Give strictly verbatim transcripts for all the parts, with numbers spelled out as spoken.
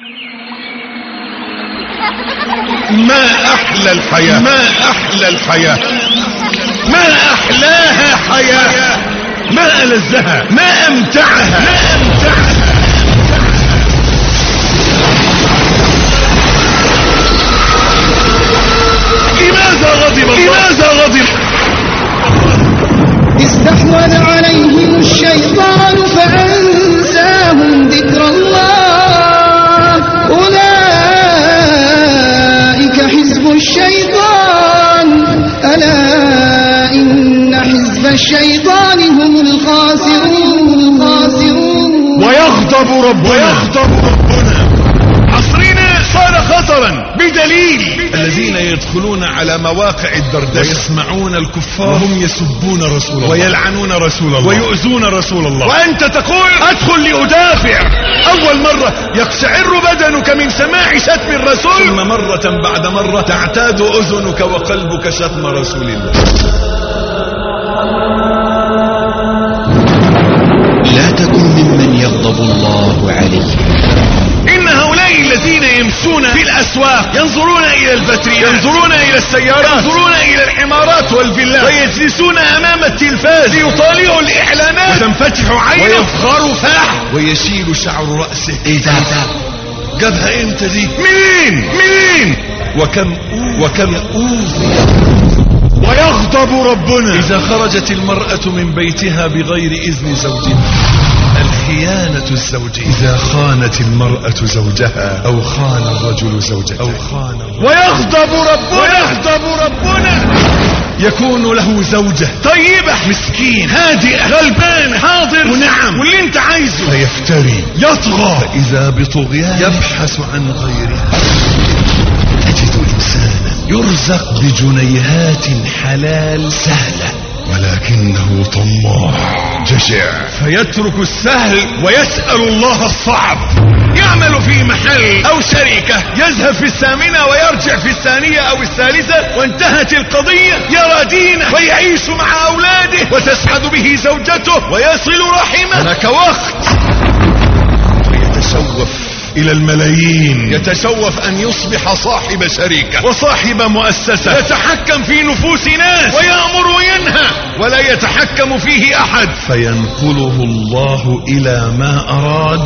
ما أحلى الحياة، ما أحلى الحياة، ما أحلاها حياة، ما ألذها، ما أمتعها، ما أمتعها. لماذا غضب الله؟ لماذا غضب؟ استحوذ عليهم الشيطان فأنساهم ذكر الله، أولئك حزب الشيطان، ألا إن حزب الشيطان هم الخاسرون الخاسرون. ويغضب ربنا، ويغضب ربنا. عصرنا صار خطرا بدليل الذين يدخلون على مواقع الدردشة ويسمعون الكفار وهم يسبون رسول الله ويلعنون رسول الله ويؤذون رسول الله، وأنت تقول أدخل لأدافع. أول مرة يقشعر بدنك من سماع شتم الرسول، ثم مرة بعد مرة تعتاد أذنك وقلبك شتم رسول الله. لا تكن ممن يغضب الله عليه. إن هؤلاء الذين يمشون في الأسواق ينظرون إلى البتريات، ينظرون إلى السيارات، ينظرون إلى الحمارات والفيلات، ويجلسون أمام التلفاز ليطالعوا الإعلانات، وتنفتح عينه ويفخر فاح ويشيل شعر رأسه. إيه ده؟ جابها إمتى دي؟ مين؟ مين؟ وكم وكم أوذي. ويغضب ربنا إذا خرجت المرأة من بيتها بغير إذن زوجها. الخيانة الزوجية إذا خانت المرأة زوجها أو خان الرجل زوجته أو خان الرجل. ويغضب ربنا، ويغضب ربنا يكون له زوجة طيبة مسكين هادئة غلبان حاضر ونعم واللي انت عايزه، فيفتري يطغى، فإذا بطغيان يبحث عن غيره. تجد إنسانا يرزق بجنيهات حلال سهلة ولكنه طماع جشع، فيترك السهل ويسأل الله الصعب. يعمل في محل أو شركة يذهب في الثامنة ويرجع في الثانية أو الثالثة وانتهت القضية، يرى دينه ويعيش مع أولاده وتسعد به زوجته ويصل رحمه. هناك وقت فيتشوف إلى الملايين، يتشوف أن يصبح صاحب شركة وصاحب مؤسسة، يتحكم في نفوس ناس ويأمر وينهى ولا يتحكم فيه أحد، فينقله الله إلى ما أراد.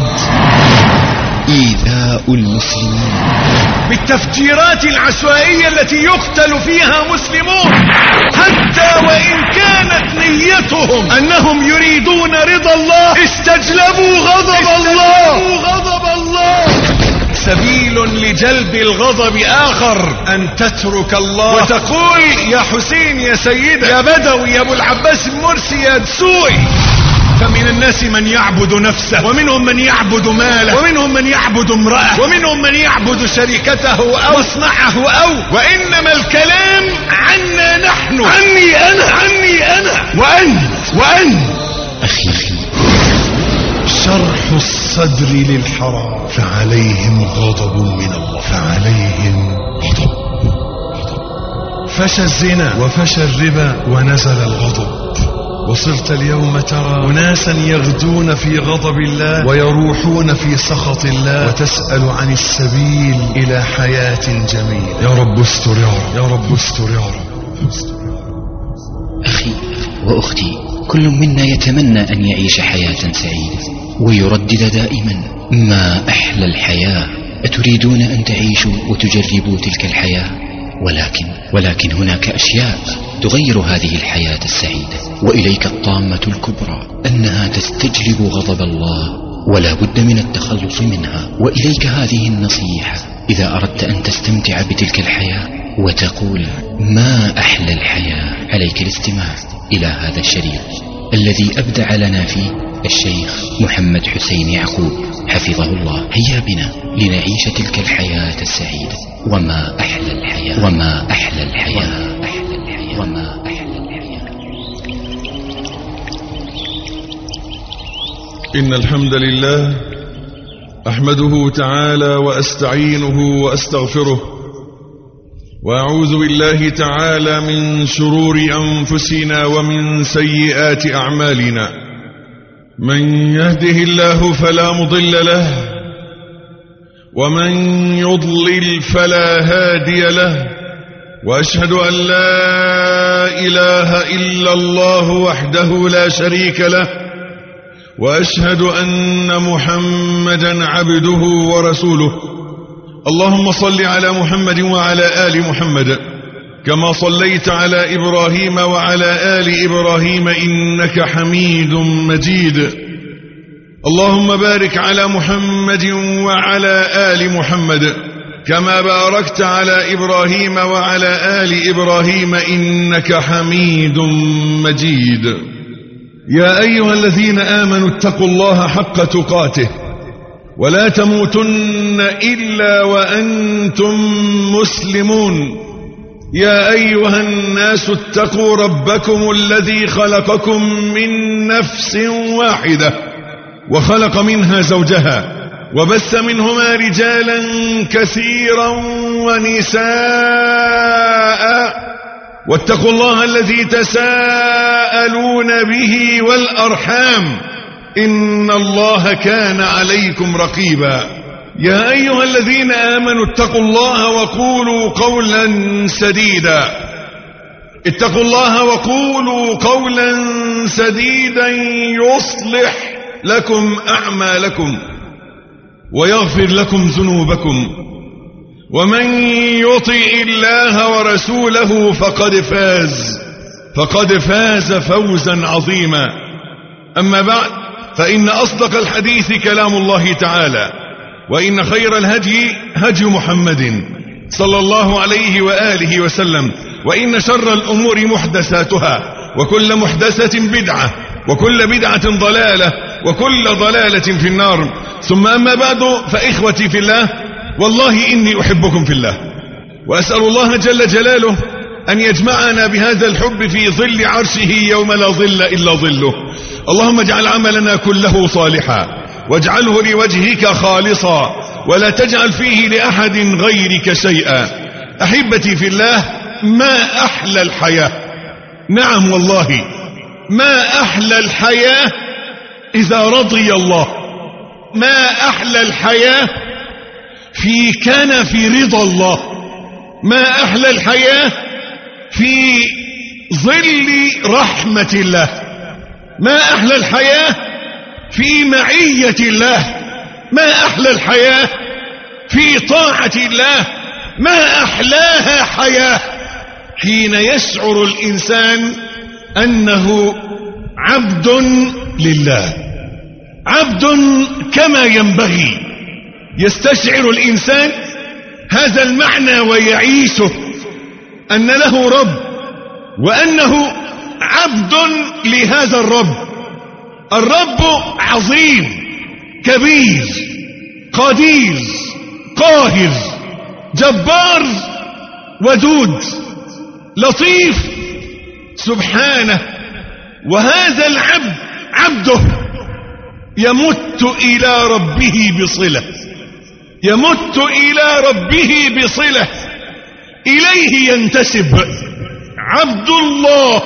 إيذاء المسلمين بالتفجيرات العشوائية التي يقتل فيها مسلمون، حتى وإن كانت نيتهم أنهم يريدون رضا الله استجلبوا غضب الله. غضب الله سبيل لجلب الغضب آخر أن تترك الله وتقول يا حسين يا سيدة يا بدوي يا أبو العباس المرسي يا دسوقي. فمن الناس من يعبد نفسه، ومنهم من يعبد ماله، ومنهم من يعبد امرأة، ومنهم من يعبد شركته أو مصنعه أو وإنما الكلام عنا نحن، عني أنا، عني أنا وأنت وأنت. أخي أخي شرح الصدر للحرام، فعليهم غضب من الله، فعليهم غضب. فشى الزنا وفشى الربا ونزل الغضب، وصرت اليوم ترى أناسا يغدون في غضب الله ويروحون في سخط الله، وتسأل عن السبيل إلى حياة جميلة. يا رب استر يا رب، يا رب استر يا رب. أخي وأختي، كل منا يتمنى أن يعيش حياة سعيدة ويردد دائما ما أحلى الحياة. أتريدون أن تعيشوا وتجربوا تلك الحياة؟ ولكن ولكن هناك أشياء تغير هذه الحياة السعيدة، وإليك الطامة الكبرى أنها تستجلب غضب الله ولا بد من التخلص منها. وإليك هذه النصيحة إذا أردت أن تستمتع بتلك الحياة وتقول ما أحلى الحياة، عليك الاستماع إلى هذا الشريط الذي أبدع لنا فيه الشيخ محمد حسين يعقوب حفظه الله. هيا بنا لنعيش تلك الحياة السعيدة. وما أحلى الحياة، وما أحلى الحياة، أحلى الحياة، وما أحلى الحياة. إن الحمد لله أحمده تعالى وأستعينه وأستغفره، وأعوذ بالله تعالى من شرور أنفسنا ومن سيئات أعمالنا. من يهده الله فلا مضل له، ومن يضلل فلا هادي له، وأشهد أن لا إله إلا الله وحده لا شريك له، وأشهد أن محمدا عبده ورسوله. اللهم صل على محمد وعلى آل محمد كما صليت على إبراهيم وعلى آل إبراهيم إنك حميد مجيد. اللهم بارك على محمد وعلى آل محمد كما باركت على إبراهيم وعلى آل إبراهيم إنك حميد مجيد. يا أيها الذين آمنوا اتقوا الله حق تقاته ولا تموتن إلا وأنتم مسلمون. يا أيها الناس اتقوا ربكم الذي خلقكم من نفس واحدة وخلق منها زوجها وبث منهما رجالا كثيرا ونساء، واتقوا الله الذي تساءلون به والأرحام إن الله كان عليكم رقيبا. يا أيها الذين آمنوا اتقوا الله وقولوا قولا سديدا اتقوا الله وقولوا قولا سديدا يصلح لكم أعمالكم ويغفر لكم ذنوبكم، ومن يطع الله ورسوله فقد فاز فقد فاز فوزا عظيما. أما بعد، فإن أصدق الحديث كلام الله تعالى، وإن خير الهدي هدي محمد صلى الله عليه وآله وسلم، وإن شر الأمور محدثاتها، وكل محدثة بدعة، وكل بدعة ضلالة، وكل ضلالة في النار. ثم أما بعد، فإخوتي في الله، والله إني أحبكم في الله، وأسأل الله جل جلاله أن يجمعنا بهذا الحب في ظل عرشه يوم لا ظل إلا ظله. اللهم اجعل عملنا كله صالحا، واجعله لوجهك خالصا، ولا تجعل فيه لأحد غيرك شيئا. أحبتي في الله، ما أحلى الحياة، نعم والله ما أحلى الحياة إذا رضي الله، ما أحلى الحياة في كان في رضا الله، ما أحلى الحياة في ظل رحمة الله، ما أحلى الحياة في معية الله، ما أحلى الحياة في طاعة الله، ما أحلاها حياة حين يشعر الإنسان أنه عبد لله، عبد كما ينبغي. يستشعر الإنسان هذا المعنى ويعيشه، أن له رب، وأنه عبد لهذا الرب. الرب عظيم كبير قدير قاهر جبار ودود لطيف سبحانه. وهذا العبد عبده يمت إلى ربه بصلة، يمت إلى ربه بصلة، إليه ينتسب عبد الله،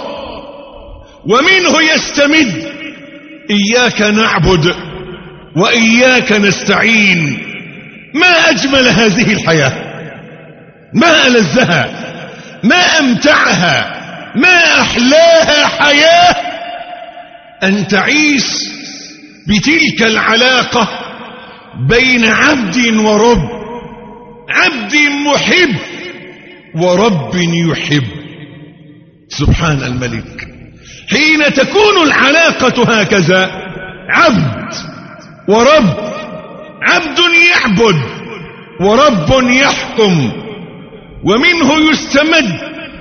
ومنه يستمد. إياك نعبد وإياك نستعين. ما أجمل هذه الحياة، ما ألذها، ما أمتعها، ما أحلاها حياة أن تعيش بتلك العلاقة بين عبد ورب، عبد محب ورب يحب. سبحان الملك. حين تكون العلاقة هكذا، عبد ورب، عبد يعبد ورب يحكم، ومنه يستمد.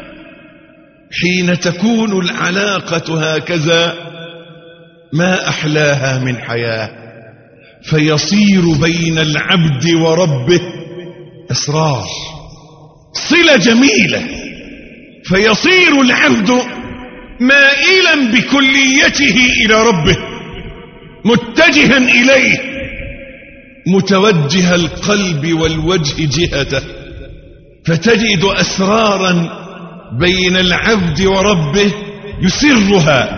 حين تكون العلاقة هكذا، ما أحلاها من حياة، فيصير بين العبد وربه أسرار، صلة جميلة، فيصير العبد مائلا بكليته إلى ربه، متجها إليه، متوجه القلب والوجه جهته، فتجد أسرارا بين العبد وربه يسرها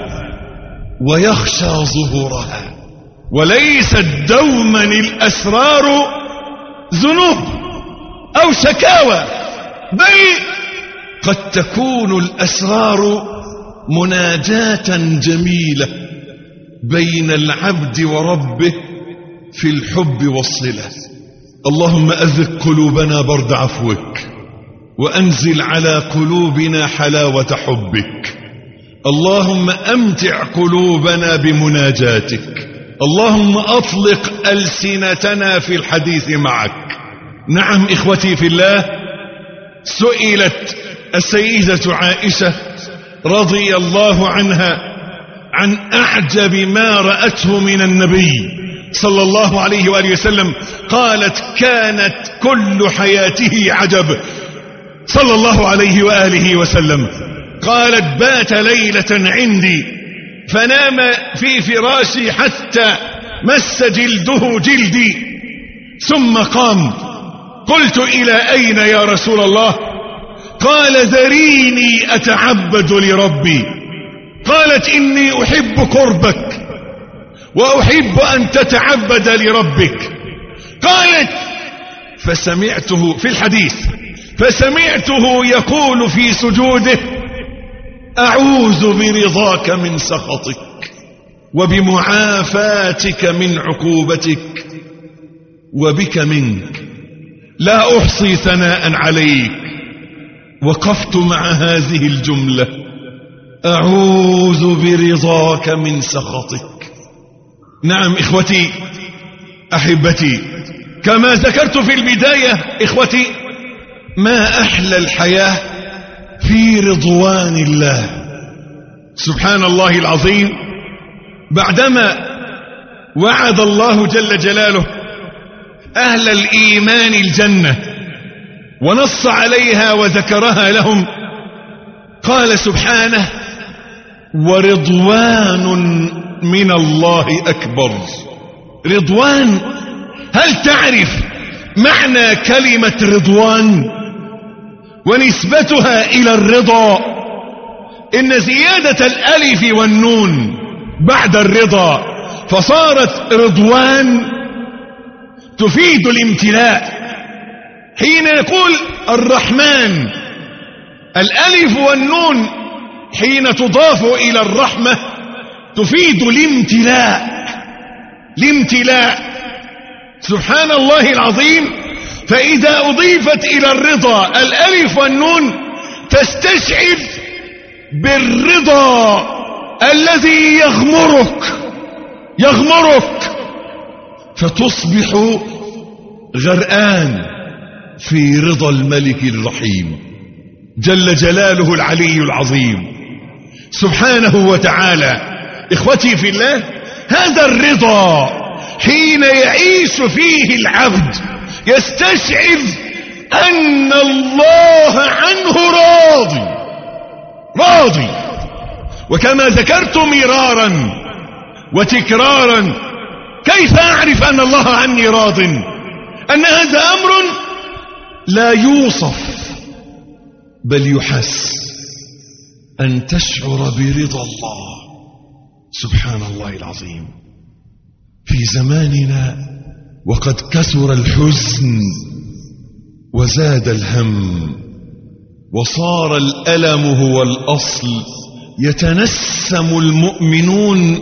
ويخشى ظهورها. وليست دوما الأسرار ذنوب أو شكاوى، بل قد تكون الأسرار مناجاة جميلة بين العبد وربه في الحب والصلة. اللهم أذق قلوبنا برد عفوك، وأنزل على قلوبنا حلاوة حبك. اللهم أمتع قلوبنا بمناجاتك. اللهم أطلق ألسنتنا في الحديث معك. نعم إخوتي في الله، سئلت السيدة عائشة رضي الله عنها عن أعجب ما رأته من النبي صلى الله عليه وآله وسلم، قالت: كانت كل حياته عجب صلى الله عليه وآله وسلم. قالت: بات ليلة عندي فنام في فراشي حتى مس جلده جلدي ثم قام. قلت: إلى أين يا رسول الله؟ قال: ذريني أتعبد لربي. قالت: إني أحب قربك وأحب أن تتعبد لربك. قالت: فسمعته في الحديث فسمعته يقول في سجوده: أعوذ برضاك من سخطك وبمعافاتك من عقوبتك وبك منك، لا أحصي ثناء عليك. وقفت مع هذه الجملة: أعوذ برضاك من سخطك. نعم إخوتي أحبتي، كما ذكرت في البداية إخوتي، ما أحلى الحياة في رضوان الله سبحان الله العظيم. بعدما وعد الله جل جلاله أهل الإيمان الجنة ونص عليها وذكرها لهم، قال سبحانه: ورضوان من الله أكبر. رضوان، هل تعرف معنى كلمة رضوان ونسبتها إلى الرضا؟ إن زيادة الألف والنون بعد الرضا فصارت رضوان تفيد الامتلاء. حين يقول الرحمن، الألف والنون حين تضاف إلى الرحمة تفيد الامتلاء. الامتلاء سبحان الله العظيم. فإذا أضيفت إلى الرضا الألف والنون تستشعر بالرضا الذي يغمرك يغمرك فتصبح غرقان في رضا الملك الرحيم جل جلاله العلي العظيم سبحانه وتعالى. إخوتي في الله، هذا الرضا حين يعيش فيه العبد يستشعر أن الله عنه راضي راضي. وكما ذكرت مرارا وتكرارا، كيف أعرف أن الله عني راض؟ أن هذا أمر لا يوصف بل يحس، أن تشعر برضا الله سبحان الله العظيم. في زماننا وقد كثر الحزن وزاد الهم وصار الألم هو الأصل، يتنسم المؤمنون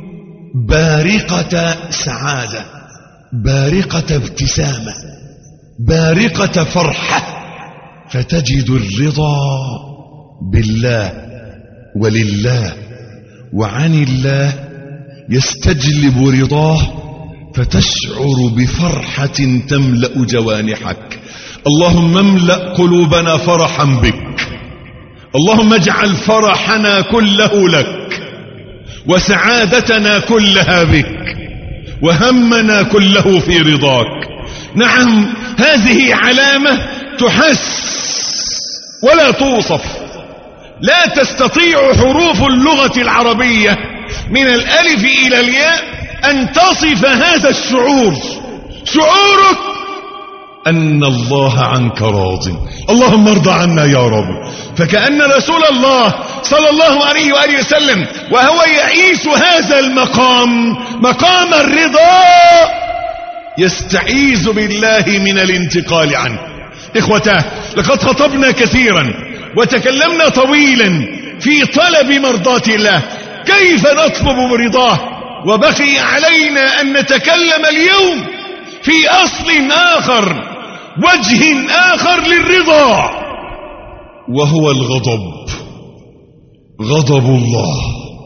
بارقة سعادة، بارقة ابتسامة، بارقة فرحة، فتجد الرضا بالله ولله وعن الله يستجلب رضاه، فتشعر بفرحة تملأ جوانحك. اللهم املأ قلوبنا فرحا بك، اللهم اجعل فرحنا كله لك، وسعادتنا كلها بك، وهمنا كله في رضاك. نعم، هذه علامة تحس ولا توصف. لا تستطيع حروف اللغة العربية من الألف إلى الياء أن تصف هذا الشعور. شعورك أن الله عنك راض. اللهم ارضى عنا يا رب. فكأن رسول الله صلى الله عليه وآله وسلم وهو يعيش هذا المقام، مقام الرضا، يستعيذ بالله من الانتقال عنه. إخوتاه، لقد خطبنا كثيرا وتكلمنا طويلا في طلب مرضاة الله، كيف نطلب رضاه، وبقي علينا أن نتكلم اليوم في أصل آخر، وجه آخر للرضا، وهو الغضب. غضب الله،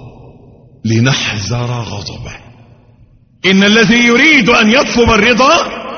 لنحذر غضبه. إن الذي يريد أن يطلب الرضا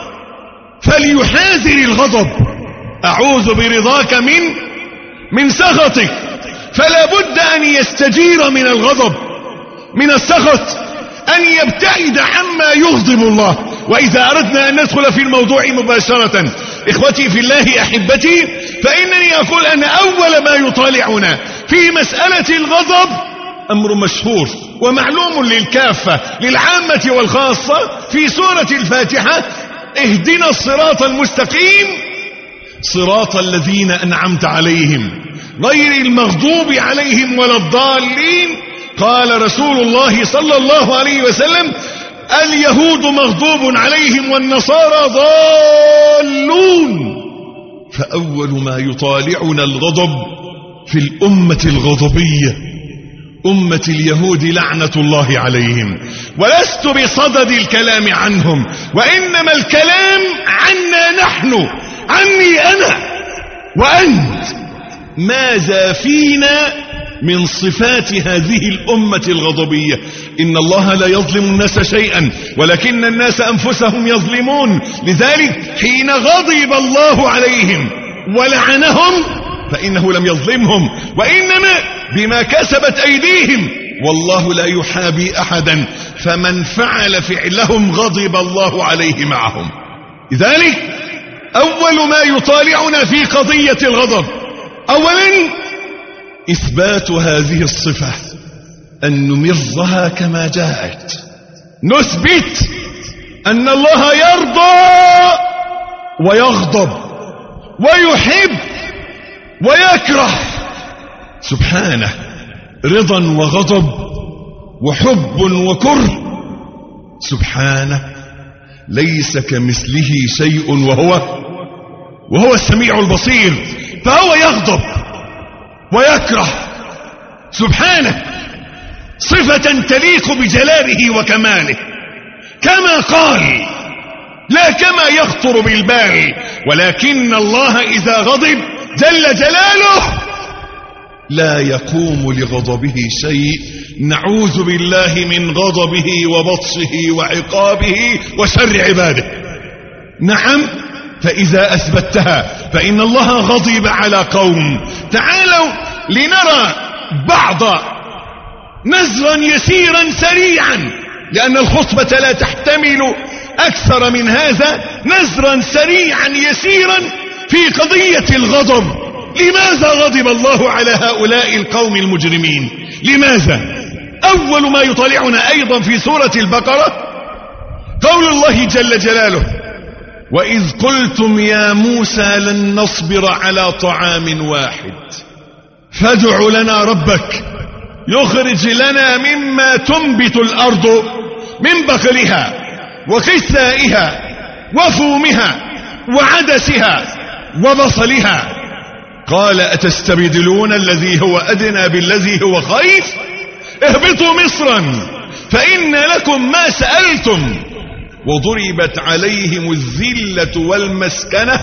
فليحاذر الغضب. أعوذ برضاك من من سخطك، فلا بد أن يستجير من الغضب، من السخط، أن يبتعد عما يغضب الله. وإذا أردنا أن ندخل في الموضوع مباشرة، إخوتي في الله أحبتي، فإنني أقول أن أول ما يطالعنا في مسألة الغضب أمر مشهور ومعلوم للكافة، للعامة والخاصة، في سورة الفاتحة: اهدنا الصراط المستقيم صراط الذين أنعمت عليهم غير المغضوب عليهم ولا الضالين. قال رسول الله صلى الله عليه وسلم: اليهود مغضوب عليهم والنصارى ضالون. فأول ما يطالعنا الغضب في الأمة الغضبية، أمة اليهود لعنة الله عليهم. ولست بصدد الكلام عنهم، وإنما الكلام عنا نحن، عني أنا وأنت. ماذا فينا من صفات هذه الأمة الغضبية؟ إن الله لا يظلم الناس شيئا ولكن الناس أنفسهم يظلمون. لذلك حين غضب الله عليهم ولعنهم فإنه لم يظلمهم، وإنما بما كسبت أيديهم، والله لا يحابي أحدا، فمن فعل فعلهم غضب الله عليه معهم. لذلك أول ما يطالعنا في قضية الغضب أولا إثبات هذه الصفة، أن نمرها كما جاءت. نثبت أن الله يرضى ويغضب ويحب ويكره سبحانه، رضا وغضب وحب وكره سبحانه، ليس كمثله شيء وهو وهو السميع البصير. فهو يغضب ويكره سبحانه، صفة تليق بجلاله وكماله، كما قال لا كما يخطر بالبال. ولكن الله إذا غضب جل جلاله لا يقوم لغضبه شيء. نعوذ بالله من غضبه وبطشه وعقابه وشر عباده. نعم، فإذا أثبتها فإن الله غضب على قوم. تعالوا لنرى بعض نزرا يسيرا سريعا، لأن الخطبة لا تحتمل أكثر من هذا. نزرا سريعا يسيرا في قضية الغضب. لماذا غضب الله على هؤلاء القوم المجرمين؟ لماذا؟ أول ما يطالعنا أيضا في سورة البقرة قول الله جل جلاله: وإذ قلتم يا موسى لن نصبر على طعام واحد فادع لنا ربك يخرج لنا مما تنبت الأرض من بقلها وقثائها وفومها وعدسها وبصلها قال أتستبدلون الذي هو أدنى بالذي هو خير اهبطوا مصرا فإن لكم ما سألتم وضربت عليهم الذلة والمسكنة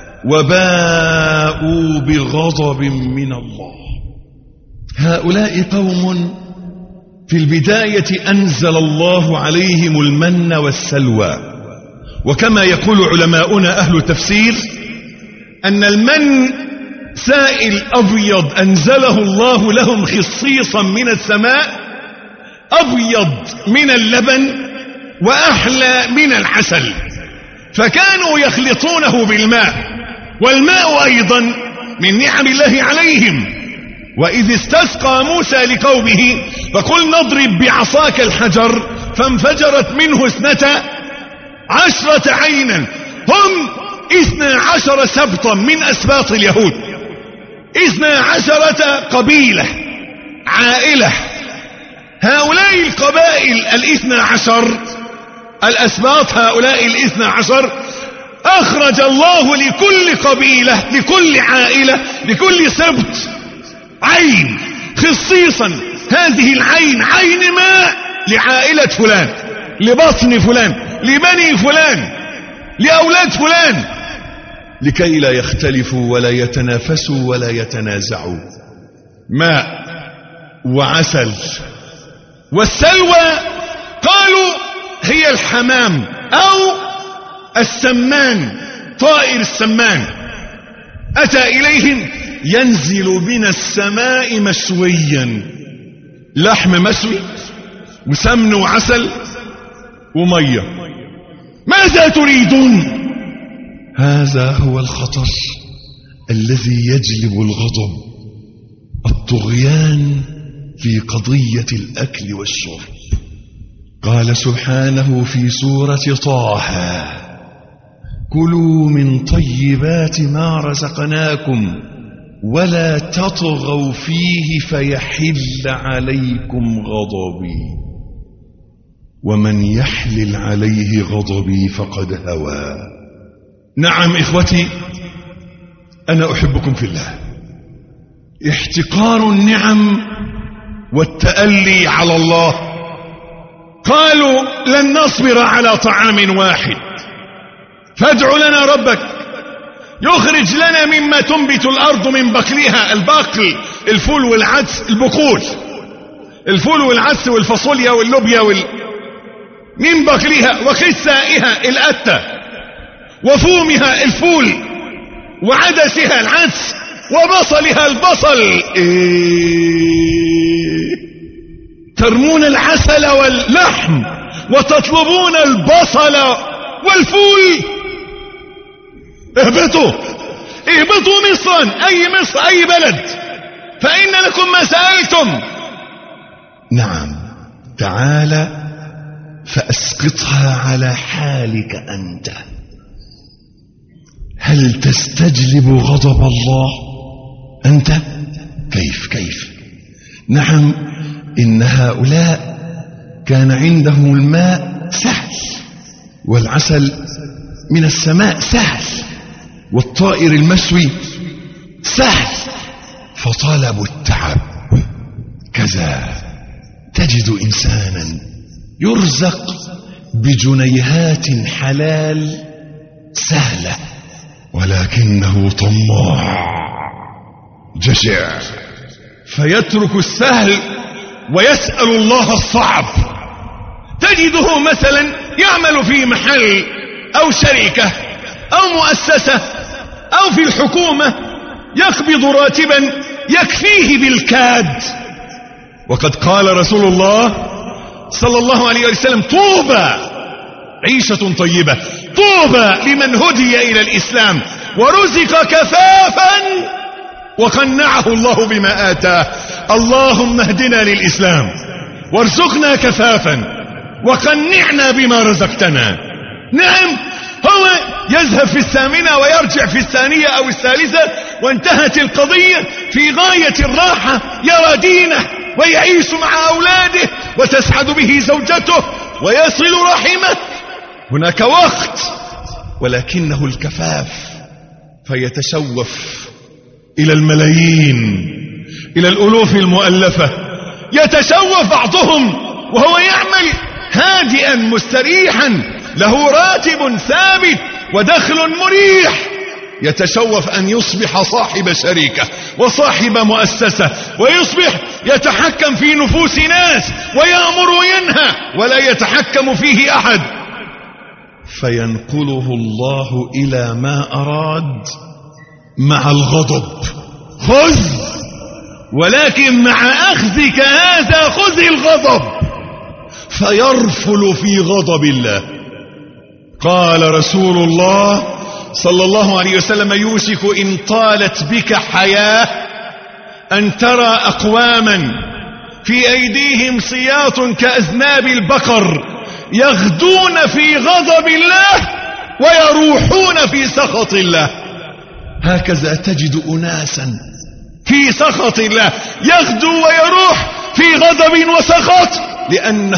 وباءوا بغضب من الله. هؤلاء قوم في البداية أنزل الله عليهم المن والسلوى، وكما يقول علماؤنا أهل التفسير أن المن سائل أبيض أنزله الله لهم خصيصا من السماء، أبيض من اللبن وأحلى من العسل، فكانوا يخلطونه بالماء، والماء أيضا من نعم الله عليهم. وإذ استسقى موسى لقومه فقل نضرب بعصاك الحجر فانفجرت منه اثنتا عشرة عينا. هم اثنا عشر سبطا من أسباط اليهود، اثنا عشرة قبيلة عائلة. هؤلاء القبائل الاثنى عشر الأسباط هؤلاء الاثنى عشر أخرج الله لكل قبيلة لكل عائلة لكل سبط عين خصيصا. هذه العين عين ماء لعائلة فلان، لبطن فلان، لبني فلان، لأولاد فلان، لكي لا يختلفوا ولا يتنافسوا ولا يتنازعوا. ماء وعسل. والسلوى قالوا هي الحمام أو السمان، طائر السمان أتى إليهم ينزل من السماء مشويا، لحم مشوي وسمن وعسل ومية. ماذا تريدون؟ هذا هو الخطر الذي يجلب الغضب، الطغيان في قضية الأكل والشرب. قال سبحانه في سورة طه: كلوا من طيبات ما رزقناكم ولا تطغوا فيه فيحل عليكم غضبي ومن يحلل عليه غضبي فقد هوى. نعم إخوتي، أنا أحبكم في الله. احتقار النعم والتألي على الله. قالوا لن نصبر على طعام واحد فادع لنا ربك يخرج لنا مما تنبت الأرض من بقلها. البقل الفول والعدس، البقول الفول والعدس والفاصوليا واللوبيا وال... من بقلها وخسائها الأتة وفومها الفول وعدسها العدس وبصلها البصل. إيه؟ ترمون العسل واللحم وتطلبون البصل والفول. اهبطوا اهبطوا مصرا، أي مصر أي بلد، فإن لكم ما سألتم. نعم، تعال فأسقطها على حالك أنت. هل تستجلب غضب الله أنت؟ كيف كيف؟ نعم، إن هؤلاء كان عندهم الماء سهل والعسل من السماء سهل والطائر المشوي سهل، فطلبوا التعب. كذا تجد إنسانا يرزق بجنيهات حلال سهلة ولكنه طماع جشع، فيترك السهل ويسأل الله الصعب. تجده مثلا يعمل في محل أو شركة أو مؤسسة أو في الحكومة يقبض راتبا يكفيه بالكاد. وقد قال رسول الله صلى الله عليه وسلم: طوبى، عيشة طيبة، طوبى لمن هدي إلى الإسلام ورزق كفافا وقنعه الله بما آتاه. اللهم اهدنا للإسلام وارزقنا كفافا وقنعنا بما رزقتنا. نعم، هو يذهب في الثامنة ويرجع في الثانية أو الثالثة وانتهت القضية في غاية الراحة، يرى دينه ويعيش مع أولاده وتسعد به زوجته ويصل رحمه. هناك وقت ولكنه الكفاف، فيتشوف إلى الملايين، إلى الألوف المؤلفة. يتشوف بعضهم وهو يعمل هادئا مستريحا، له راتب ثابت ودخل مريح. يتشوف أن يصبح صاحب شركة وصاحب مؤسسة، ويصبح يتحكم في نفوس ناس ويأمر وينهى ولا يتحكم فيه أحد، فينقله الله إلى ما أراد مع الغضب. خذ، ولكن مع أخذك هذا خذ الغضب، فيرفل في غضب الله. قال رسول الله صلى الله عليه وسلم: يوشك إن طالت بك حياة أن ترى أقواما في أيديهم سياط كأذناب البقر يغدون في غضب الله ويروحون في سخط الله. هكذا تجد أناسا في سخط الله يغدو ويروح في غضب وسخط، لأنه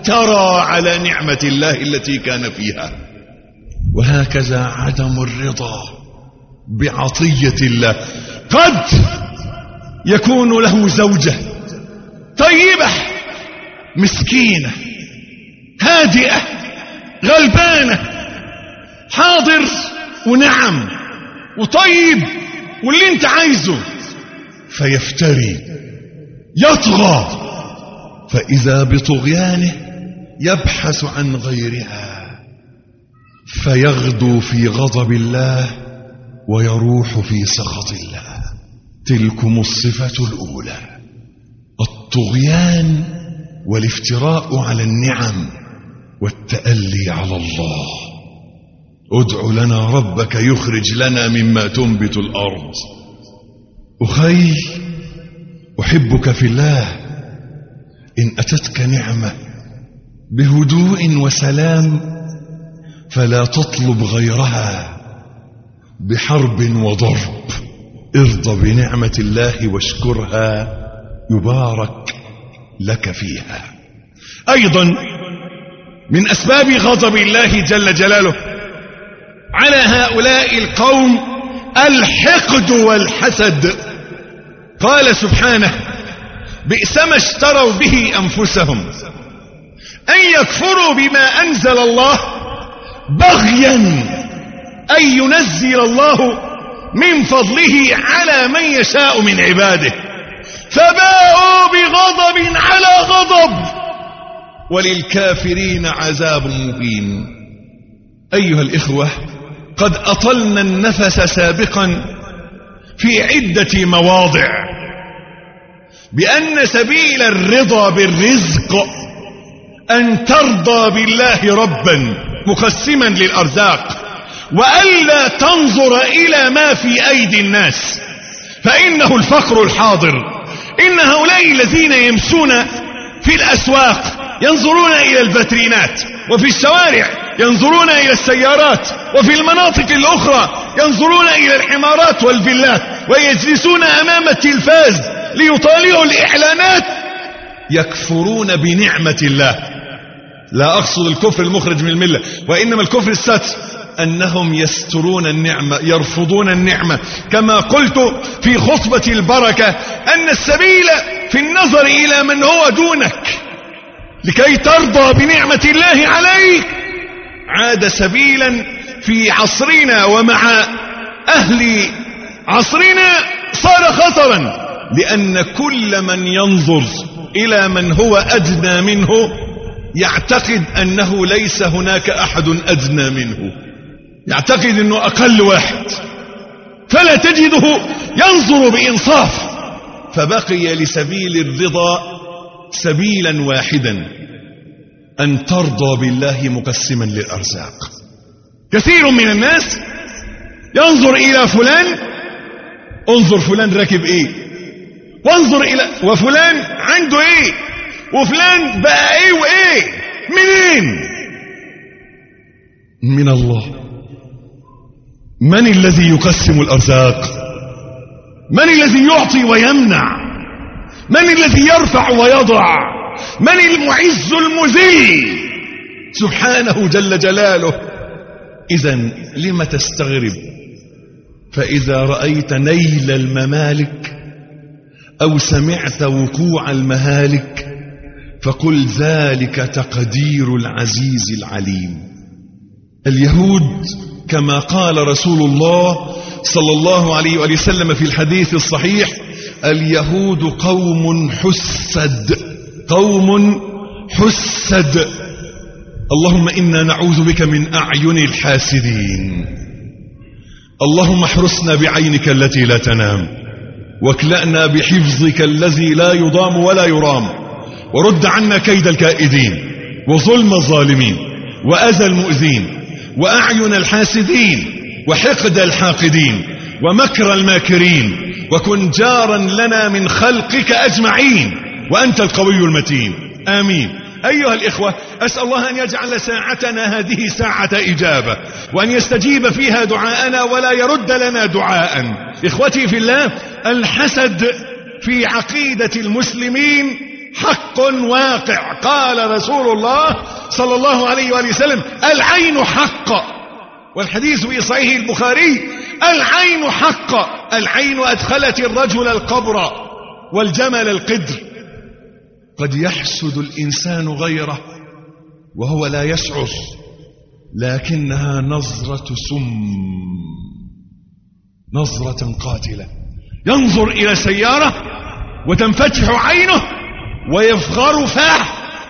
ترى على نعمة الله التي كان فيها. وهكذا عدم الرضا بعطية الله. قد يكون له زوجة طيبة مسكينة هادئة غلبانة، حاضر ونعم وطيب واللي انت عايزه، فيفتري يطغى، فإذا بطغيانه يبحث عن غيرها، فيغدو في غضب الله ويروح في سخط الله. تلكم الصفة الأولى، الطغيان والافتراء على النعم والتألي على الله. ادع لنا ربك يخرج لنا مما تنبت الأرض. أخي أحبك في الله، إن أتتك نعمة بهدوء وسلام فلا تطلب غيرها بحرب وضرب. ارض بنعمة الله واشكرها يبارك لك فيها. أيضا من أسباب غضب الله جل جلاله على هؤلاء القوم الحقد والحسد. قال سبحانه: بئس ما اشتروا به أنفسهم أن يكفروا بما أنزل الله بغيا أن ينزل الله من فضله على من يشاء من عباده، فباءوا بغضب على غضب وللكافرين عذاب مهين. أيها الإخوة، قد أطلنا النفس سابقا في عدة مواضع بأن سبيل الرضا بالرزق أن ترضى بالله ربا مقسما للأرزاق، وألا تنظر إلى ما في أيدي الناس، فإنه الفقر الحاضر. إن هؤلاء الذين يمشون في الأسواق ينظرون إلى الفاترينات، وفي الشوارع ينظرون إلى السيارات، وفي المناطق الأخرى ينظرون إلى الحمارات والفيلات، ويجلسون أمام التلفاز ليطالعوا الإعلانات، يكفرون بنعمة الله. لا أقصد الكفر المخرج من الملة، وإنما الكفر الستر، أنهم يسترون النعمة، يرفضون النعمة. كما قلت في خطبة البركة أن السبيل في النظر إلى من هو دونك لكي ترضى بنعمة الله عليك عاد سبيلا في عصرنا ومع أهل عصرنا صار خطرا، لأن كل من ينظر إلى من هو أدنى منه يعتقد أنه ليس هناك أحد أدنى منه، يعتقد أنه أقل واحد، فلا تجده ينظر بإنصاف. فبقي لسبيل الرضا سبيلا واحدا، أن ترضى بالله مقسما للأرزاق. كثير من الناس ينظر إلى فلان، انظر فلان راكب إيه، وانظر إلى وفلان عنده إيه، وفلان بقى إيه وإيه، منين؟ من الله. من الذي يقسم الأرزاق؟ من الذي يعطي ويمنع؟ من الذي يرفع ويضع؟ من المعز المذل؟ سبحانه جل جلاله. إذن لم تستغرب؟ فإذا رأيت نيل الممالك أو سمعت وقوع المهالك فقل ذلك تقدير العزيز العليم. اليهود كما قال رسول الله صلى الله عليه وآله وسلم في الحديث الصحيح: اليهود قوم حسد، قوم حسد. اللهم إنا نعوذ بك من أعين الحاسدين. اللهم احرسنا بعينك التي لا تنام، واكلأنا بحفظك الذي لا يضام ولا يرام، ورد عنا كيد الكائدين وظلم الظالمين وأذى المؤذين وأعين الحاسدين وحقد الحاقدين ومكر الماكرين، وكن جارا لنا من خلقك أجمعين، وأنت القوي المتين. آمين. أيها الإخوة، أسأل الله أن يجعل ساعتنا هذه ساعة إجابة، وأن يستجيب فيها دعاءنا ولا يرد لنا دعاء. إخوتي في الله، الحسد في عقيدة المسلمين حق واقع. قال رسول الله صلى الله عليه وآله وسلم: العين حق. والحديث في صحيح البخاري: العين حق. العين أدخلت الرجل القبر والجمل القدر. قد يحسد الإنسان غيره وهو لا يشعر، لكنها نظرة سم، نظرة قاتلة. ينظر إلى سيارة وتنفتح عينه ويفغر فاه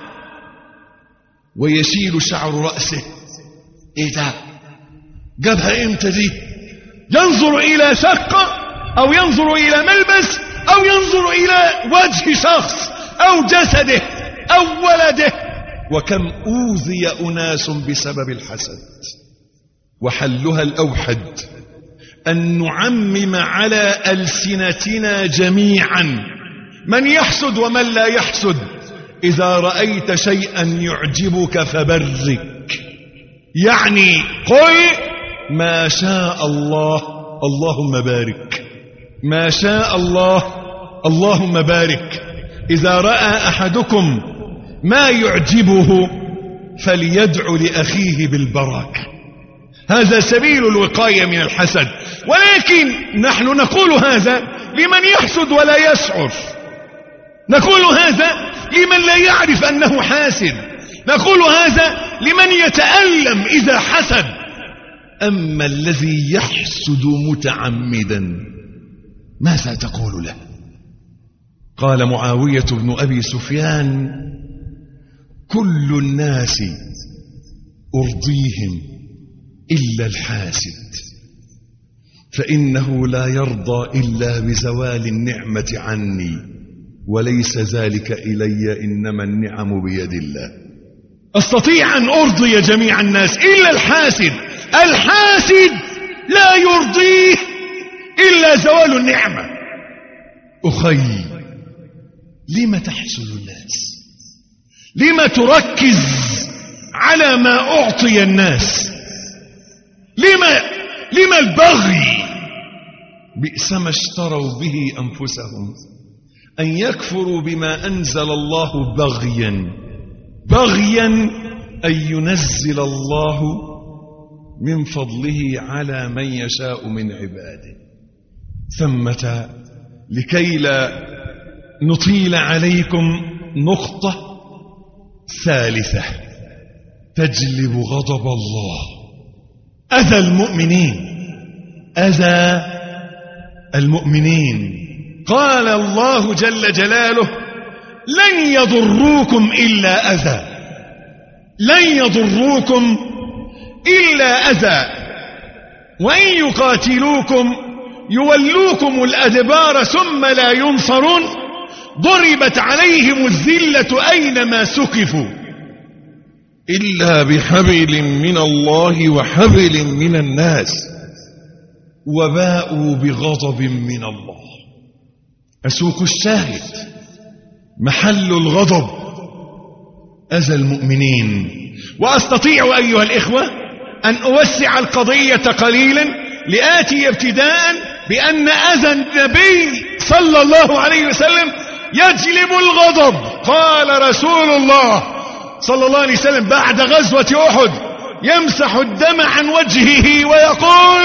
ويشيل شعر رأسه. ايه ده؟ جابها امتى دي؟ ينظر إلى شقة أو ينظر إلى ملبس أو ينظر إلى وجه شخص أو جسده أو ولده. وكم أوذي أناس بسبب الحسد. وحلها الأوحد أن نعمم على ألسنتنا جميعا، من يحسد ومن لا يحسد. إذا رأيت شيئا يعجبك فبرك، يعني قل ما شاء الله اللهم بارك، ما شاء الله اللهم بارك. إذا رأى أحدكم ما يعجبه فليدعو لأخيه بالبركة. هذا سبيل الوقاية من الحسد. ولكن نحن نقول هذا لمن يحسد ولا يشعر، نقول هذا لمن لا يعرف أنه حاسد، نقول هذا لمن يتألم إذا حسد. أما الذي يحسد متعمدا ماذا تقول له؟ قال معاوية بن أبي سفيان: كل الناس أرضيهم إلا الحاسد، فإنه لا يرضى إلا بزوال النعمة عني، وليس ذلك إلي، إنما النعم بيد الله. أستطيع أن أرضي جميع الناس إلا الحاسد. الحاسد لا يرضيه إلا زوال النعمة. أخي، لما تحسد الناس؟ لما تركز على ما أعطي الناس؟ لما, لما البغي؟ بئس ما اشتروا به أنفسهم أن يكفروا بما أنزل الله بغيا بغيا أن ينزل الله من فضله على من يشاء من عباده. ثمة لكي لا نطيل عليكم نقطة ثالثة تجلب غضب الله: أذى المؤمنين. أذى المؤمنين. قال الله جل جلاله: لن يضروكم إلا أذى، لن يضروكم إلا أذى، وإن يقاتلوكم يولوكم الأدبار ثم لا ينصرون، ضربت عليهم الذلة أينما سكفوا إلا بحبل من الله وحبل من الناس، وباءوا بغضب من الله. أسوق الشاهد، محل الغضب أذى المؤمنين. وأستطيع أيها الإخوة أن أوسع القضية قليلا لآتي ابتداء بأن أذى النبي صلى الله عليه وسلم يجلب الغضب. قال رسول الله صلى الله عليه وسلم بعد غزوة أحد يمسح الدم عن وجهه ويقول: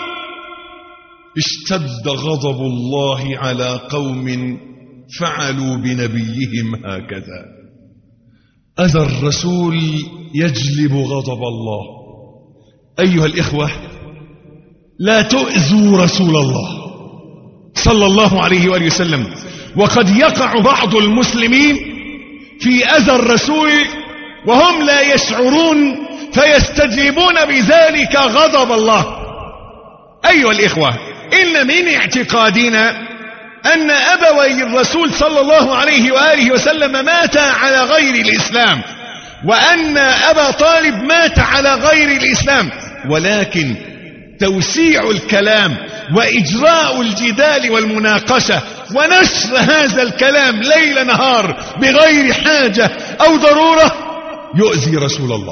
اشتد غضب الله على قوم فعلوا بنبيهم هكذا. أذى الرسول يجلب غضب الله. أيها الإخوة، لا تؤذوا رسول الله صلى الله عليه وآله وسلم. وقد يقع بعض المسلمين في أذى الرسول وهم لا يشعرون، فيستجلبون بذلك غضب الله. أيها الإخوة، إن من اعتقادنا أن أبوي الرسول صلى الله عليه وآله وسلم ماتا على غير الإسلام، وأن أبا طالب مات على غير الإسلام، ولكن توسيع الكلام وإجراء الجدال والمناقشة ونشر هذا الكلام ليل نهار بغير حاجة أو ضرورة يؤذي رسول الله،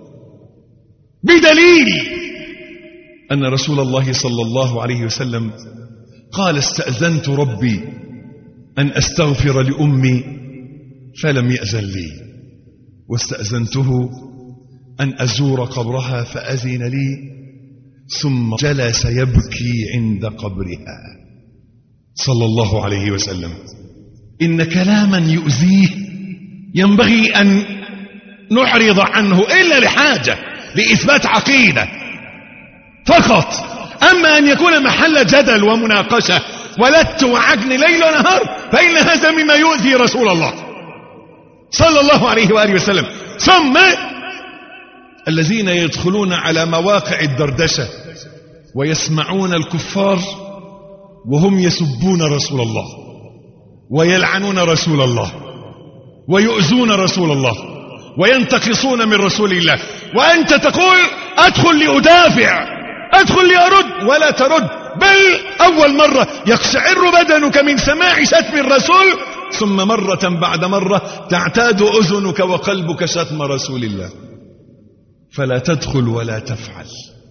بدليل أن رسول الله صلى الله عليه وسلم قال: استأذنت ربي أن أستغفر لأمي فلم يأذن لي، واستأذنته أن أزور قبرها فأذن لي، ثم جلس يبكي عند قبرها صلى الله عليه وسلم. إن كلاما يؤذيه ينبغي أن نعرض عنه إلا لحاجة، لإثبات عقيدة فقط. أما أن يكون محل جدل ومناقشة ولت وعجن ليل ونهار فإن هذا مما يؤذي رسول الله صلى الله عليه وآله وسلم. ثم الذين يدخلون على مواقع الدردشة ويسمعون الكفار وهم يسبون رسول الله ويلعنون رسول الله ويؤذون رسول الله وينتقصون من رسول الله، وأنت تقول أدخل لأدافع، أدخل لأرد، ولا ترد، بل أول مرة يقشعر بدنك من سماع شتم الرسول، ثم مرة بعد مرة تعتاد أذنك وقلبك شتم رسول الله، فلا تدخل ولا تفعل.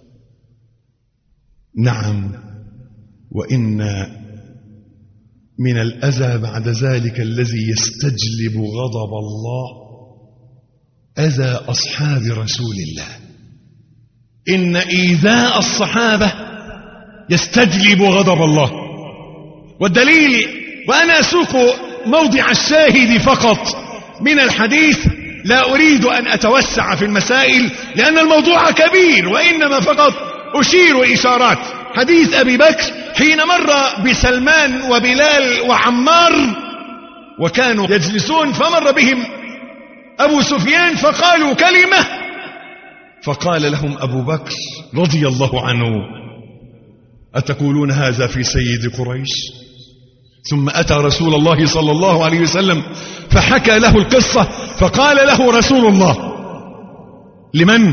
نعم، وإن من الأذى بعد ذلك الذي يستجلب غضب الله أذى أصحاب رسول الله. إن إيذاء الصحابة يستجلب غضب الله. والدليل، وأنا أسوق موضع الشاهد فقط من الحديث، لا أريد أن أتوسع في المسائل لأن الموضوع كبير، وإنما فقط أشير إشارات. حديث أبي بكر حين مر بسلمان وبلال وعمار وكانوا يجلسون، فمر بهم أبو سفيان فقالوا كلمة، فقال لهم أبو بكر رضي الله عنه: أتقولون هذا في سيد قريش؟ ثم أتى رسول الله صلى الله عليه وسلم فحكى له القصة، فقال له رسول الله: لمن؟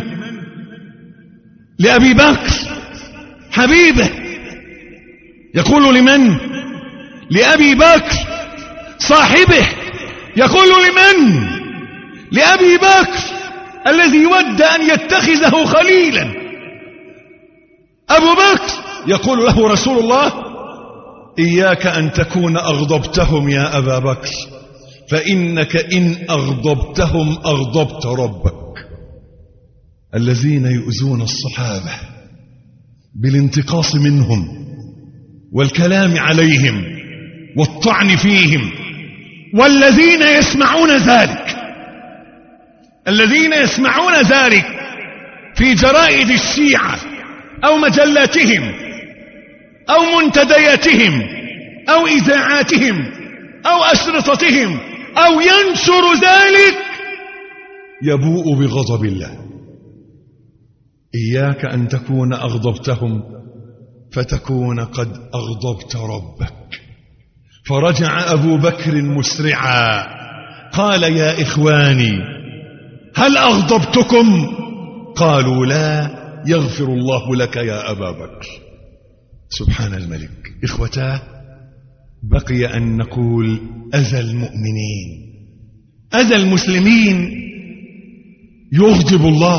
لأبي بكر حبيبه. يقول لمن؟ لأبي بكر صاحبه. يقول لمن؟ لأبي بكر الذي ود أن يتخذه خليلا. أبو بكر يقول له رسول الله: إياك أن تكون أغضبتهم يا أبا بكر، فإنك إن أغضبتهم أغضبت ربك. الذين يؤذون الصحابة بالانتقاص منهم والكلام عليهم والطعن فيهم، والذين يسمعون ذلك الذين يسمعون ذلك في جرائد الشيعة أو مجلاتهم أو منتدياتهم أو إذاعاتهم أو أشرطتهم أو ينشر ذلك يبوء بغضب الله. إياك أن تكون أغضبتهم فتكون قد أغضبت ربك. فرجع أبو بكر مسرعا قال: يا إخواني، هل أغضبتكم؟ قالوا: لا، يغفر الله لك يا أبا بكر. سبحان الملك. إخوتاه، بقي أن نقول أذى المؤمنين، أذى المسلمين يغضب الله.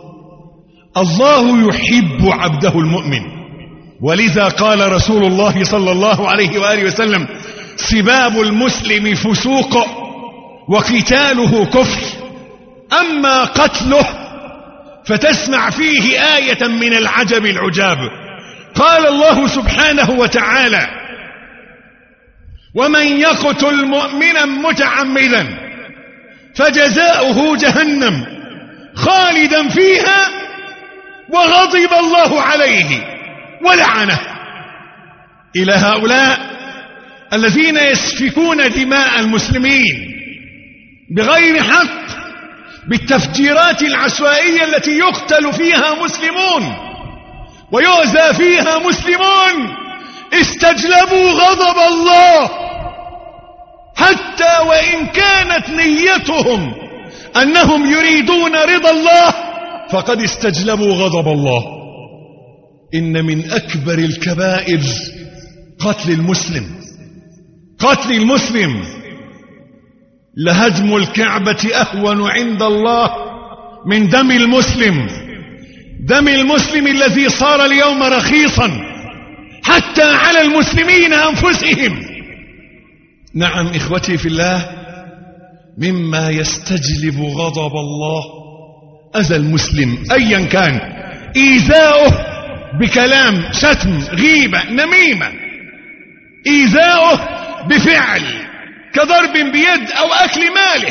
الله يحب عبده المؤمن، ولذا قال رسول الله صلى الله عليه وآله وسلم: سباب المسلم فسوق وقتاله كفر، أما قتله فتسمع فيه آية من العجب العجاب. قال الله سبحانه وتعالى: ومن يقتل مؤمنا متعمدا فجزاؤه جهنم خالدا فيها وغضب الله عليه ولعنه. إلى هؤلاء الذين يسفكون دماء المسلمين بغير حق بالتفجيرات العشوائية التي يقتل فيها مسلمون ويؤذى فيها مسلمون، استجلبوا غضب الله، حتى وإن كانت نيتهم أنهم يريدون رضا الله فقد استجلبوا غضب الله. إن من أكبر الكبائر قتل المسلم. قتل المسلم. لهدم الكعبة أهون عند الله من دم المسلم. دم المسلم الذي صار اليوم رخيصا حتى على المسلمين أنفسهم. نعم إخوتي في الله، مما يستجلب غضب الله أذى المسلم أيا كان، إيذاؤه بكلام، شتم، غيبة، نميمة، إيذاؤه بفعل كضرب بيد أو أكل ماله.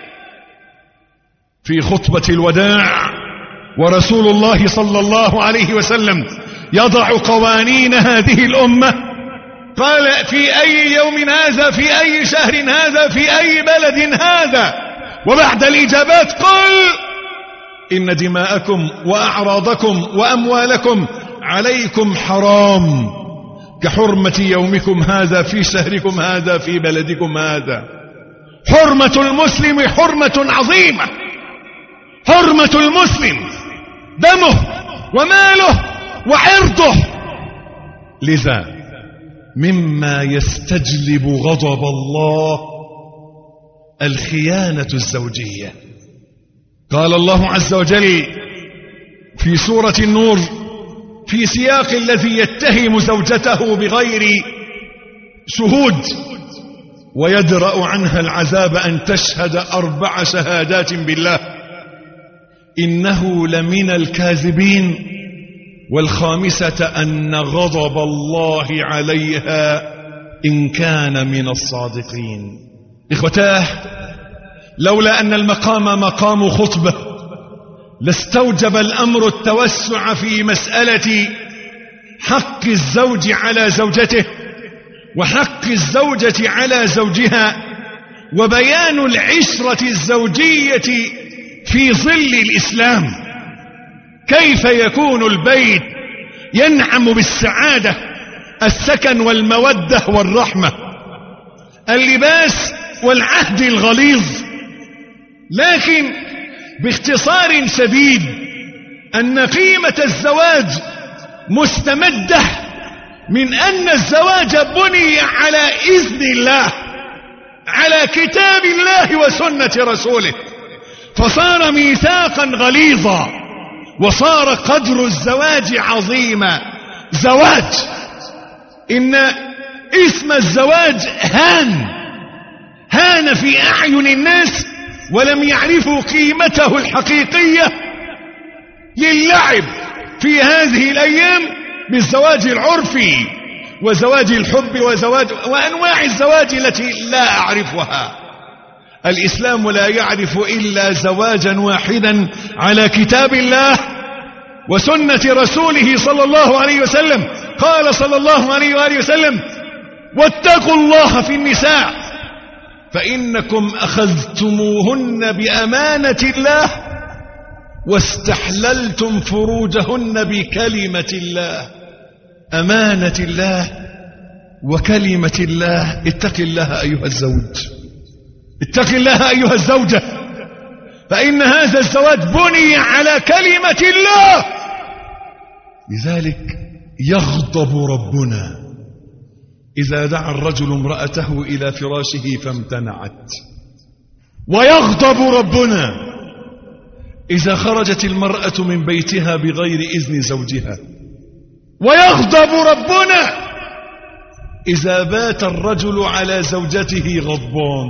في خطبة الوداع ورسول الله صلى الله عليه وسلم يضع قوانين هذه الأمة، قال في أي يوم هذا، في أي شهر هذا، في أي بلد هذا، وبعد الإجابات قال إن دماءكم وأعراضكم وأموالكم عليكم حرام كحرمة يومكم هذا في شهركم هذا في بلدكم هذا. حرمة المسلم حرمة عظيمة، حرمة المسلم دمه وماله وعرضه، لذا مما يستجلب غضب الله الخيانة الزوجية. قال الله عز وجل في سورة النور في سياق الذي يتهم زوجته بغير شهود ويدرأ عنها العذاب أن تشهد أربع شهادات بالله إنه لمن الكاذبين، والخامسة أن غضب الله عليها إن كان من الصادقين. إخوتاه، لولا أن المقام مقام خطبة لاستوجب الأمر التوسع في مسألة حق الزوج على زوجته وحق الزوجة على زوجها، وبيان العشرة الزوجية في ظل الإسلام. كيف يكون البيت ينعم بالسعادة، السكن والمودة والرحمة، اللباس والعهد الغليظ، لكن باختصار شديد أن قيمة الزواج مستمدة من أن الزواج بني على إذن الله، على كتاب الله وسنة رسوله، فصار ميثاقا غليظا، وصار قدر الزواج عظيما. زواج، إن اسم الزواج هان هان في أعين الناس، ولم يعرفوا قيمته الحقيقية للعب في هذه الأيام بالزواج العرفي وزواج الحب وزواج وأنواع الزواج التي لا أعرفها. الإسلام لا يعرف إلا زواجا واحدا على كتاب الله وسنة رسوله صلى الله عليه وسلم. قال صلى الله عليه وآله وسلم: واتقوا الله في النساء فإنكم أخذتموهن بأمانة الله واستحللتم فروجهن بكلمة الله. أمانة الله وكلمة الله. اتق الله أيها الزوج، اتق الله أيها الزوجة، فإن هذا الزواج بني على كلمة الله. لذلك يغضب ربنا إذا دعا الرجل امرأته إلى فراشه فامتنعت، ويغضب ربنا إذا خرجت المرأة من بيتها بغير إذن زوجها، ويغضب ربنا إذا بات الرجل على زوجته غضبان،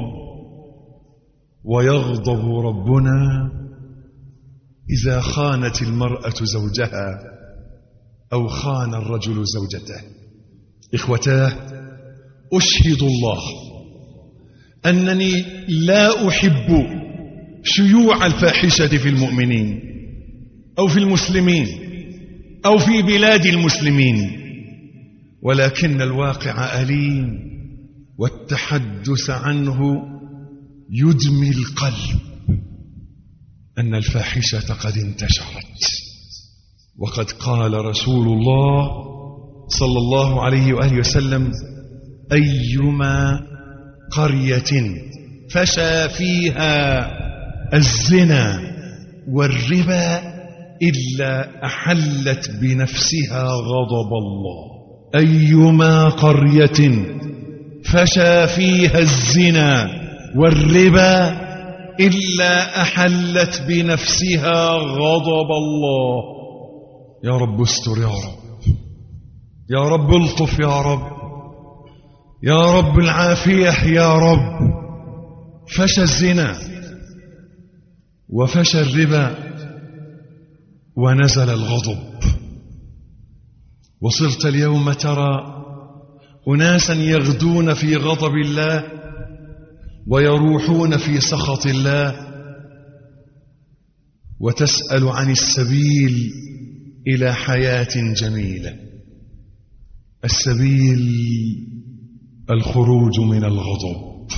ويغضب ربنا إذا خانت المرأة زوجها أو خان الرجل زوجته. إخوتاه، أشهد الله أنني لا أحب شيوع الفاحشة في المؤمنين أو في المسلمين أو في بلاد المسلمين، ولكن الواقع أليم، والتحدث عنه يدمي القلب. أن الفاحشة قد انتشرت، وقد قال رسول الله صلى الله عليه وآله وسلم: أيما قرية فشى فيها الزنا والربا إلا أحلت بنفسها غضب الله. أيما قرية فشى فيها الزنا والربا إلا أحلت بنفسها غضب الله. يا رب استر، يا رب، يا رب الطف، يا رب، يا رب العافية، يا رب. فشى الزنا وفشى الربا ونزل الغضب، وصرت اليوم ترى أناسا يغدون في غضب الله ويروحون في سخط الله، وتسأل عن السبيل إلى حياة جميلة. السبيل الخروج من الغضب.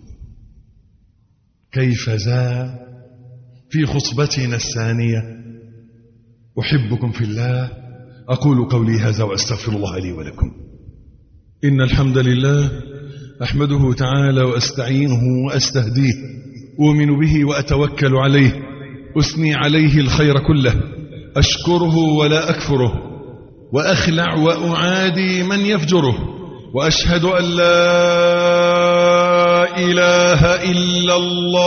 كيف ذا في خطبتنا الثانية. أحبكم في الله، أقول قولي هذا وأستغفر الله لي ولكم. إن الحمد لله أحمده تعالى وأستعينه وأستهديه، أؤمن به وأتوكل عليه، أثني عليه الخير كله، أشكره ولا أكفره، وأخلع وأعادي من يفجره، وأشهد أن لا إله إلا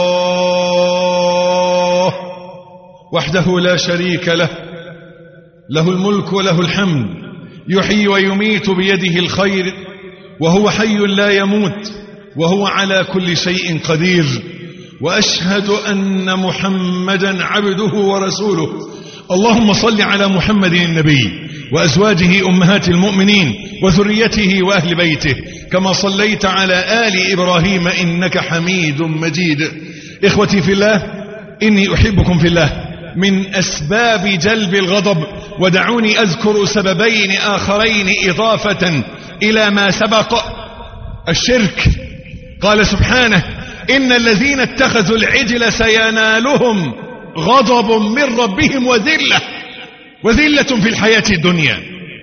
الله وحده لا شريك له، له الملك وله الحمد، يحيي ويميت بيده الخير، وهو حي لا يموت، وهو على كل شيء قدير. وأشهد أن محمدا عبده ورسوله. اللهم صل على محمد النبي وأزواجه أمهات المؤمنين وذريته وأهل بيته، كما صليت على آل إبراهيم إنك حميد مجيد. إخوتي في الله، إني أحبكم في الله. من أسباب جلب الغضب، ودعوني أذكر سببين آخرين إضافة إلى ما سبق. الشرك، قال سبحانه: إن الذين اتخذوا العجل سينالهم غضب من ربهم وذلة وذلة في الحياة الدنيا.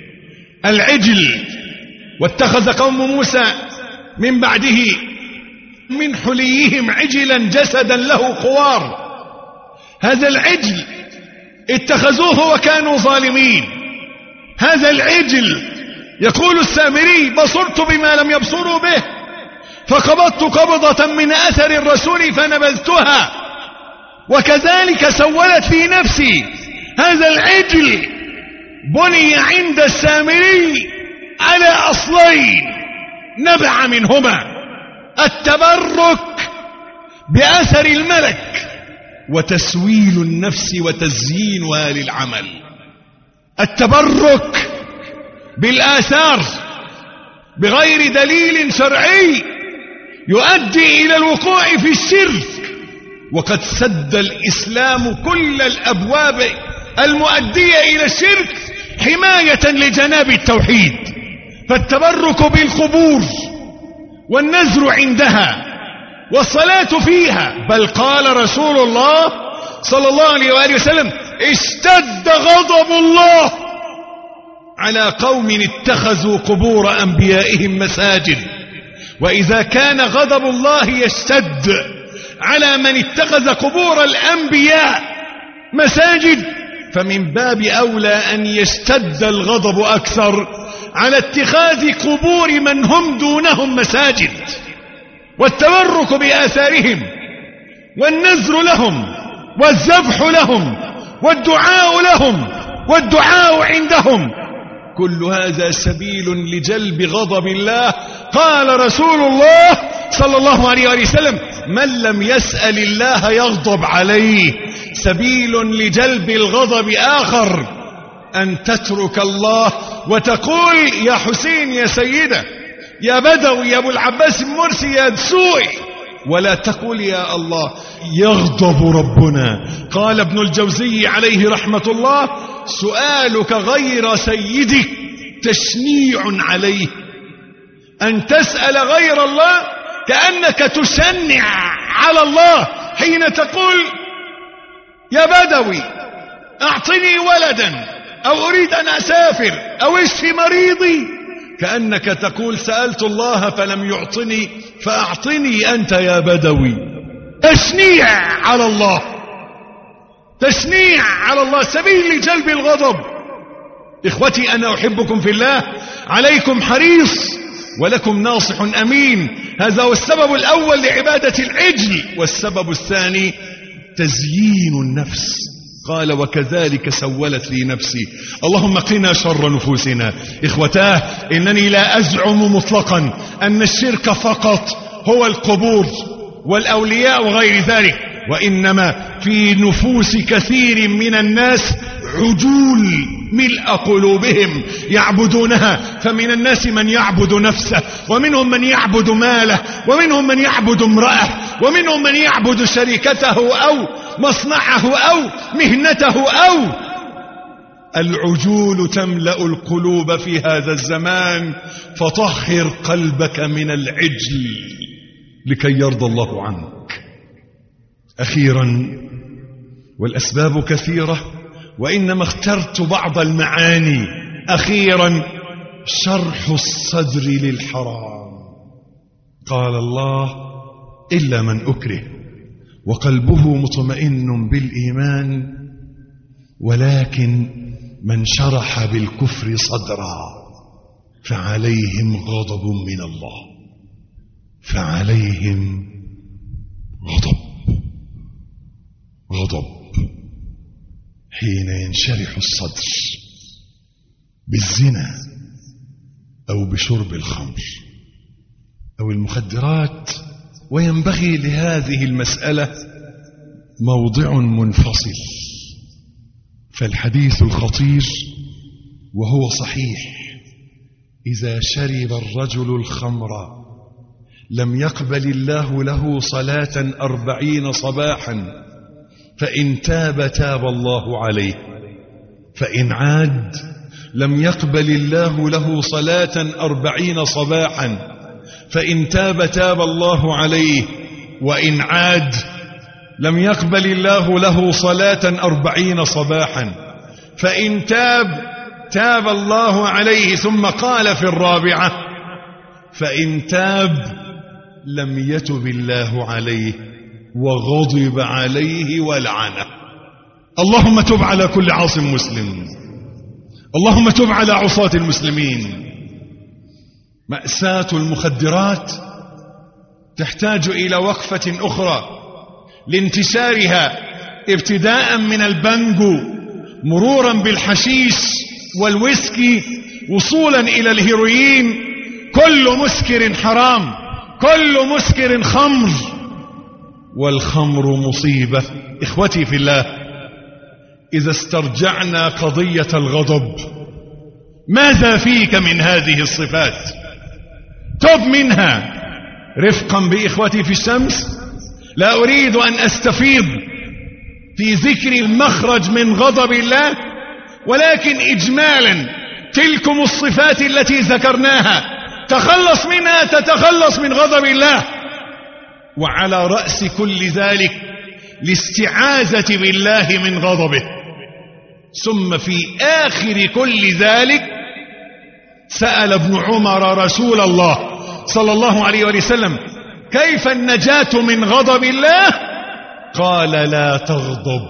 العجل، واتخذ قوم موسى من بعده من حليهم عجلا جسدا له خوار. هذا العجل اتخذوه وكانوا ظالمين. هذا العجل، يقول السامري: بصرت بما لم يبصروا به، فقبضت قبضة من أثر الرسول فنبذتها، وكذلك سولت لي نفسي. هذا العجل بني عند السامري على أصلين نبع منهما: التبرك بأثر الملك، وتسويل النفس وتزيينها للعمل. التبرك بالآثار بغير دليل شرعي يؤدي إلى الوقوع في الشرك، وقد سد الإسلام كل الأبواب المؤدية إلى الشرك حماية لجناب التوحيد. فالتبرك بالقبور والنذر عندها والصلاة فيها، بل قال رسول الله صلى الله عليه وآله وسلم: اشتد غضب الله على قوم اتخذوا قبور أنبيائهم مساجد. وإذا كان غضب الله يشتد على من اتخذ قبور الأنبياء مساجد، فمن باب أولى أن يشتد الغضب أكثر على اتخاذ قبور من هم دونهم مساجد. والتبرك بآثارهم والنذر لهم والذبح لهم والدعاء لهم والدعاء عندهم، كل هذا سبيل لجلب غضب الله. قال رسول الله صلى الله عليه وسلم: من لم يسأل الله يغضب عليه. سبيل لجلب الغضب آخر: أن تترك الله وتقول: يا حسين، يا سيدة، يا بدوي، يا أبو العباس المرسي، يا دسوقي، ولا تقول يا الله. يغضب ربنا. قال ابن الجوزي عليه رحمة الله: سؤالك غير سيدك تشنيع عليه. أن تسأل غير الله كأنك تشنع على الله حين تقول: يا بدوي أعطني ولدا، أو أريد أن أسافر، أو اشفي مريضي، كأنك تقول: سألت الله فلم يعطني فأعطني أنت يا بدوي. تشنيع على الله، تشنيع على الله، سبيل لجلب الغضب. إخوتي، أنا أحبكم في الله، عليكم حريص ولكم ناصح أمين. هذا هو السبب الأول لعبادة العجل. والسبب الثاني تزيين النفس. قال: وكذلك سولت لي نفسي. اللهم قنا شر نفوسنا. إخوتاه، إنني لا أزعم مطلقا أن الشرك فقط هو القبور والأولياء وغير ذلك، وإنما في نفوس كثير من الناس عجول ملء قلوبهم يعبدونها. فمن الناس من يعبد نفسه، ومنهم من يعبد ماله، ومنهم من يعبد امرأة، ومنهم من يعبد شركته أو مصنعه أو مهنته. أو العجول تملأ القلوب في هذا الزمان، فطهر قلبك من العجل لكي يرضى الله عنك. أخيرا، والأسباب كثيرة وإنما اخترت بعض المعاني. أخيرا، شرح الصدر للحرام. قال الله: إلا من أكره وقلبه مطمئن بالإيمان، ولكن من شرح بالكفر صدرا فعليهم غضب من الله فعليهم غضب غضب حين ينشرح الصدر بالزنا أو بشرب الخمر أو المخدرات. وينبغي لهذه المسألة موضع منفصل، فالحديث الخطير وهو صحيح: إذا شرب الرجل الخمر لم يقبل الله له صلاة أربعين صباحا، فإن تاب تاب الله عليه، فإن عاد لم يقبل الله له صلاة أربعين صباحا، فإن تاب تاب الله عليه، وإن عاد لم يقبل الله له صلاة أربعين صباحا، فإن تاب تاب الله عليه. ثم قال في الرابعة: فإن تاب لم يتب الله عليه وغضب عليه ولعنه. اللهم تب على كل عاص مسلم، اللهم تب على عصاة المسلمين. مأساة المخدرات تحتاج إلى وقفة أخرى لانتشارها، ابتداء من البانجو مرورا بالحشيش والويسكي وصولا إلى الهيروين. كل مسكر حرام، كل مسكر خمر، والخمر مصيبة. إخوتي في الله، إذا استرجعنا قضية الغضب، ماذا فيك من هذه الصفات؟ تب منها رفقا بإخوتي في الشمس. لا أريد أن أستفيض في ذكر المخرج من غضب الله، ولكن إجمالا تلكم الصفات التي ذكرناها تخلص منها تتخلص من غضب الله. وعلى رأس كل ذلك الاستعاذة بالله من غضبه. ثم في آخر كل ذلك سأل ابن عمر رسول الله صلى الله عليه وسلم: كيف النجاة من غضب الله؟ قال: لا تغضب،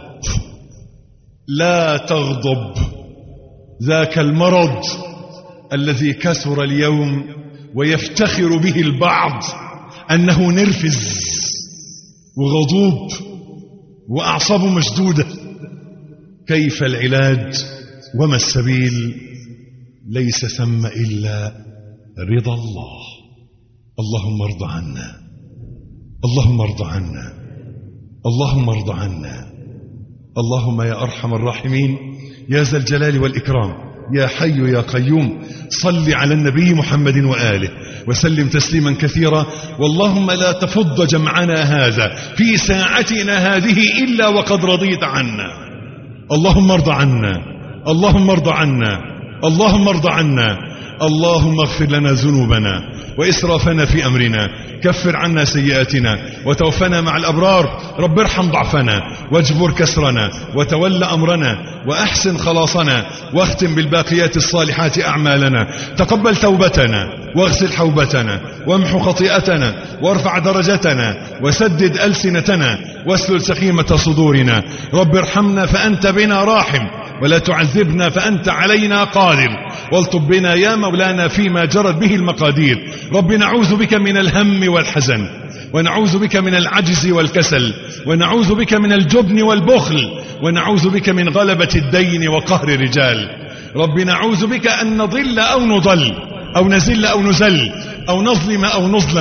لا تغضب. ذاك المرض الذي كثر اليوم ويفتخر به البعض أنه نرفز وغضوب وأعصابه مشدودة. كيف العلاج وما السبيل؟ ليس ثم إلا رضا الله. اللهم ارض عنا، اللهم ارض عنا، اللهم ارض عنا. اللهم يا أرحم الراحمين، يا ذا الجلال والإكرام، يا حي يا قيوم، صل على النبي محمد وآله وسلم تسليما كثيرا. واللهم لا تفض جمعنا هذا في ساعتنا هذه إلا وقد رضيت عنا. اللهم ارض عنا، اللهم ارض عنا، اللهم ارض عنا. اللهم اغفر لنا ذنوبنا وإسرافنا في أمرنا، كفر عنا سيئاتنا وتوفنا مع الأبرار. رب ارحم ضعفنا واجبر كسرنا وتول أمرنا وأحسن خلاصنا، واختم بالباقيات الصالحات أعمالنا. تقبل توبتنا واغسل حوبتنا وامحو خطيئتنا وارفع درجتنا وسدد ألسنتنا واسلل سخيمة صدورنا. رب ارحمنا فأنت بنا راحم، ولا تعذبنا فأنت علينا قادر، والطب بنا يا مولانا فيما جرت به المقادير. رب نعوذ بك من الهم والحزن، ونعوذ بك من العجز والكسل، ونعوذ بك من الجبن والبخل، ونعوذ بك من غلبة الدين وقهر الرجال. رب نعوذ بك أن نضل أو نضل أو نزل أو نزل أو نظلم أو نظلم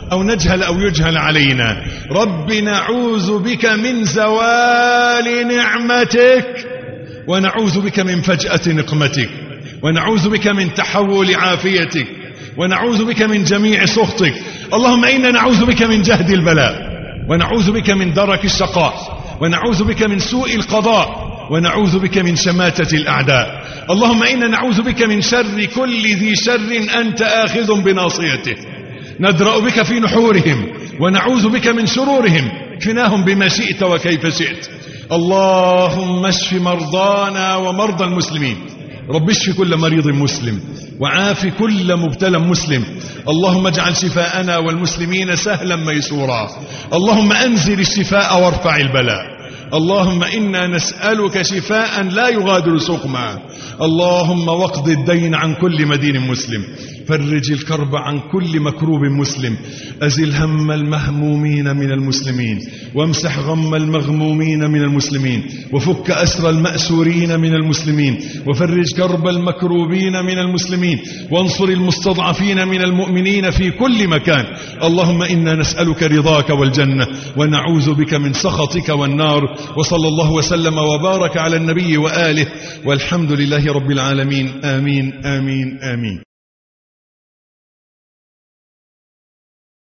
أو نجهل أو يجهل علينا. رب نعوذ بك من زوال نعمتك، ونعوذ بك من فجأة نقمتك، ونعوذ بك من تحول عافيتك، ونعوذ بك من جميع سخطك. اللهم إنا نعوذ بك من جهد البلاء، ونعوذ بك من درك الشقاء، ونعوذ بك من سوء القضاء، ونعوذ بك من شماتة الأعداء. اللهم إنا نعوذ بك من شر كل ذي شر أنت آخذ بناصيته، ندرأ بك في نحورهم، ونعوذ بك من شرورهم، اكفناهم بما شئت وكيف شئت. اللهم اشف مرضانا ومرضى المسلمين، رب اشف كل مريض مسلم، وعاف كل مبتلى مسلم. اللهم اجعل شفاءنا والمسلمين سهلا ميسورا. اللهم أنزل الشفاء وارفع البلاء. اللهم إنا نسألك شفاء لا يغادر سقما. اللهم واقض الدين عن كل مدين مسلم، فرج الكرب عن كل مكروب مسلم، أزل هم المهمومين من المسلمين، وامسح غم المغمومين من المسلمين، وفك أسر المأسورين من المسلمين، وفرج كرب المكروبين من المسلمين، وانصر المستضعفين من المؤمنين في كل مكان. اللهم إنا نسألك رضاك والجنة، ونعوذ بك من سخطك والنار. وصلى الله وسلم وبارك على النبي وآله، والحمد لله رب العالمين. آمين آمين آمين.